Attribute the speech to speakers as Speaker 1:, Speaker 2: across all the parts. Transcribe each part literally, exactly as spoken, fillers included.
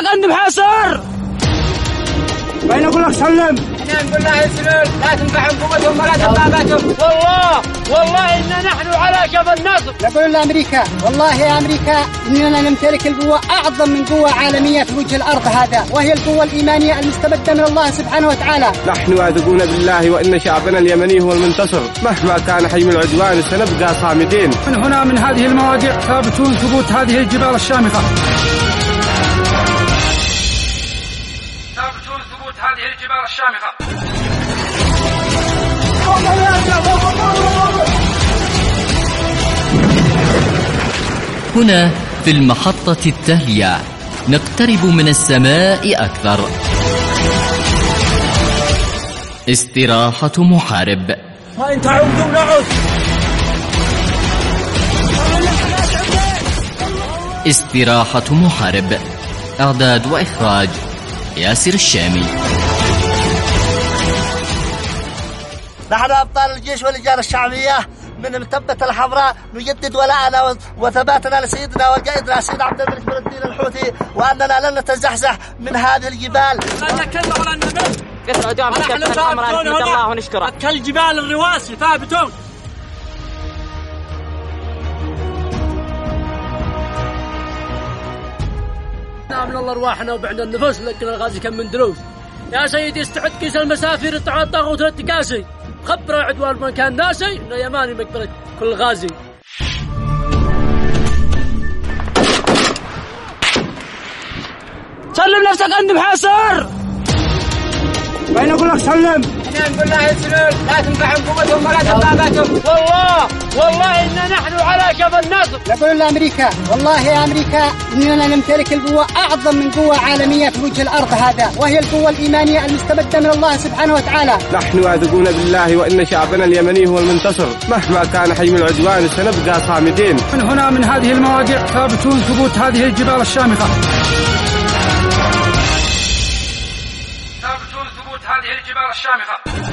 Speaker 1: اني محاصر.
Speaker 2: وين اقول لك سلم؟
Speaker 1: احنا نقول له يسلم، لا تنفعهم قوتهم ولا دباباتهم. والله والله إن نحن على جبل النصر.
Speaker 2: نقول لأمريكا والله يا أمريكا إننا نمتلك القوة أعظم من قوة عالمية في وجه الأرض هذا، وهي القوة الإيمانية المستمدة من الله سبحانه وتعالى.
Speaker 3: نحن واثقون بالله وإن شعبنا اليمني هو المنتصر، مهما كان حجم العدوان سنبقى صامدين.
Speaker 4: من هنا من هذه المواضيع ثابتون ثبوت هذه الجبال الشامخة. ثابتون ثبوت هذه الجبال الشامخة.
Speaker 5: هنا في المحطة التالية نقترب من السماء أكثر. استراحة محارب.
Speaker 1: وإن تعودوا نعود.
Speaker 5: استراحة محارب. إعداد وإخراج ياسر الشامي.
Speaker 6: نحن أبطال الجيش واللجان الشعبية من المثبت الحمراء نجدد ولاءنا وثباتنا لسيدنا وقائدنا سيد عبد الملك بن الدين الحوثي، وأننا لن نتزحزح من هذه الجبال.
Speaker 1: الله ونشكره. كالجبال الرواسي ثابتون. من الله ارواحنا وبعنا النفوس، لكن الغازي كم من دروس. يا سيدي استعد كيس المسافر الطعام الطاغوت والتكاسي، خبر عدوان من كان ناسي انه يماني مقبره كل غازي. سلم نفسك اني محاصر.
Speaker 2: وين اقول لك سلم؟
Speaker 1: احنا نقول له يسلم، لا تنفعهم قوتهم ولا دباباتهم. والله والله إن نحن على جبل النصر.
Speaker 2: نقول لأمريكا والله يا أمريكا إننا نمتلك القوة أعظم من قوة عالمية في وجه الأرض هذا، وهي القوة الإيمانية المستمدة من الله سبحانه وتعالى.
Speaker 3: نحن واثقون بالله وإن شعبنا اليمني هو المنتصر، مهما كان حجم العدوان سنبقى صامدين.
Speaker 4: من هنا من هذه المواضيع ثابتون ثبوت هذه الجبال الشامخة. ثابتون ثبوت هذه الجبال الشامخة.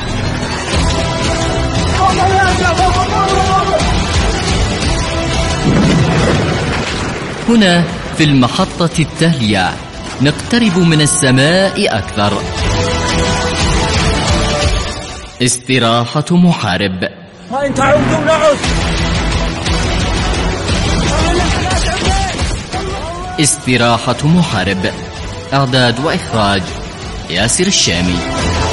Speaker 5: هنا في المحطة التالية نقترب من السماء أكثر. استراحة محارب.
Speaker 1: وإن تعودوا نعود.
Speaker 5: استراحة محارب. إعداد وإخراج ياسر الشامي.